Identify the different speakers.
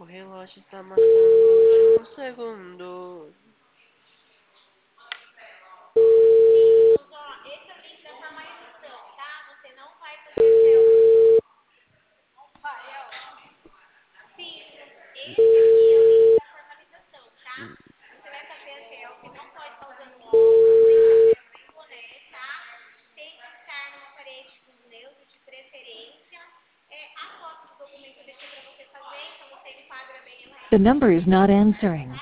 Speaker 1: relógio está marcando o último segundo.
Speaker 2: Esse é o link da formalização, tá? Você não vai fazer selfie. Rafael. Sim, esse aqui é o link da formalização, tá? Você vai fazer a selfie, não pode estar usando óculos, nem chapéu, nem boné, tá? Tem que estar numa parede com neutro de preferência. A foto do documento eu deixei pra você fazer, então você enquadra bem ela.
Speaker 3: The number is not answering.